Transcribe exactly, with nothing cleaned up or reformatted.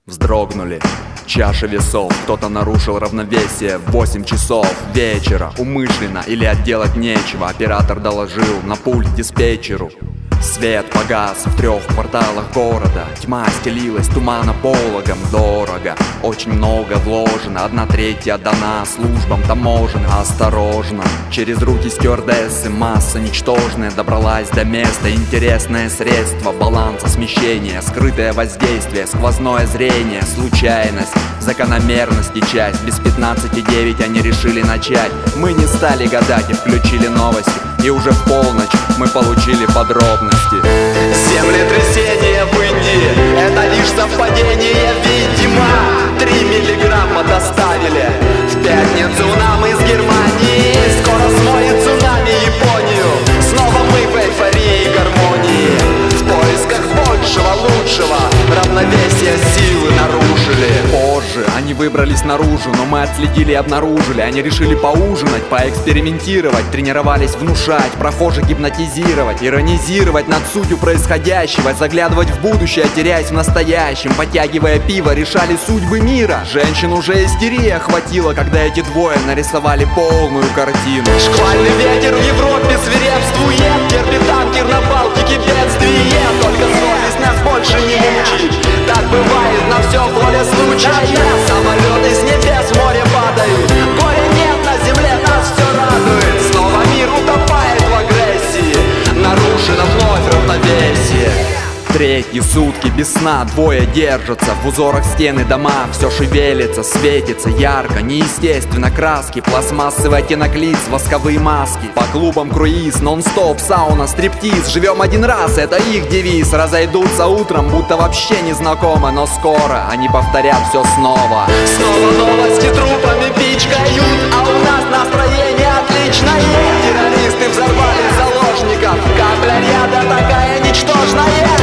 Вздрогнули чаши весов, кто-то нарушил равновесие в восемь часов вечера. Умышленно или отделать нечего, оператор доложил на пульт диспетчеру. Свет погас в трех кварталах города. Тьма стелилась тумана пологом. Дорого, очень много вложено. Одна третья дана службам таможен. Осторожно, через руки стюардессы масса ничтожная добралась до места. Интересное средство баланса смещения, скрытое воздействие, сквозное зрение, случайность, закономерность и часть. Без пятнадцати девять они решили начать. Мы не стали гадать и включили новости. И уже в полночь мы получили подробности. Землетрясение в Индии, это лишь совпадение, видимо. Три миллиграмма доставили в пятницу нам из Германии. Скоро смоет цунами Японию. Снова мы в эйфории и гармонии, в поисках большего, лучшего. Равновесие силы нарушили. Позже они выбрались наружу, но мы отследили и обнаружили. Они решили поужинать, поэкспериментировать, тренировались внушать, прохожих гипнотизировать, иронизировать над сутью происходящего, заглядывать в будущее, теряясь в настоящем. Потягивая пиво, решали судьбы мира. Женщин уже истерия охватила, когда эти двое нарисовали полную картину. Шквальный ветер в Европе свирепствует, терпит танкер на Балтике бедствие. Только совесть нас больше не мучит, так бывает на все поле случая. Самолеты с небес в море падают, горя нет на земле, нас все радует. Снова мир утопает в агрессии, нарушено вновь равновесие. Третьи сутки без сна двое держатся. В узорах стены дома все шевелится, светится ярко, неестественно краски, пластмассовый оттенок лиц, восковые маски. По клубам круиз, нон-стоп, сауна, стриптиз. Живем один раз, это их девиз. Разойдутся утром, будто вообще не знакомы, но скоро они повторят все снова. Снова новости трупами пичкают, а у нас настроение отличное. Террористы взорвали заложников, капля ряда такая ничтожная.